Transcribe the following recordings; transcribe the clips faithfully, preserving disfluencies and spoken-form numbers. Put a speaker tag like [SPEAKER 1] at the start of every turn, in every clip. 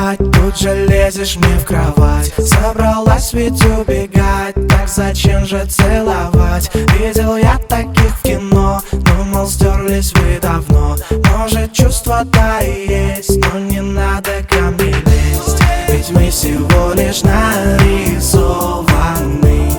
[SPEAKER 1] спать, тут же лезешь мне в кровать. Собралась ведь убегать, так зачем же целовать? Видел я таких в кино, думал, стерлись вы давно. Может, чувства-то и есть, но не надо ко мне лезть. Ведь мы всего лишь нарисованы,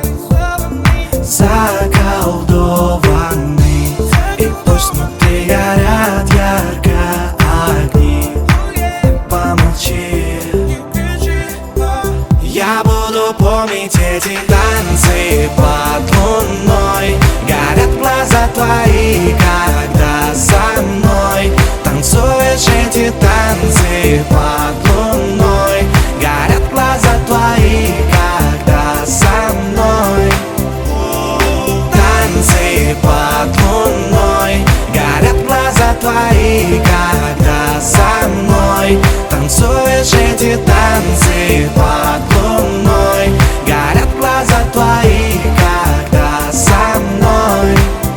[SPEAKER 1] заколдованы. И пусть внутри горят ярко огни, помолчи. Я буду помнить эти танцы под луной. Горят глаза твои, когда со мной танцуешь эти танцы под луной. Горят глаза твои, когда со мной танцы под луной. Горят глаза твои, когда со мной танцуешь эти танцы под луной. Горят глаза твои, когда со мной.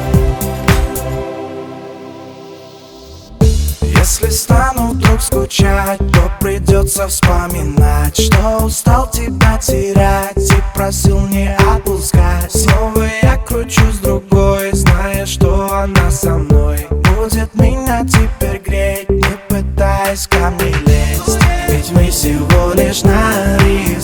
[SPEAKER 1] Если стану вдруг скучать, то придется вспоминать, что устал тебя терять и просил не отпускать. Снова я кручусь другой, зная, что она со мной будет меня теперь греть, не пытаясь ко мне лезть. Ведь мы всего лишь нарисованы,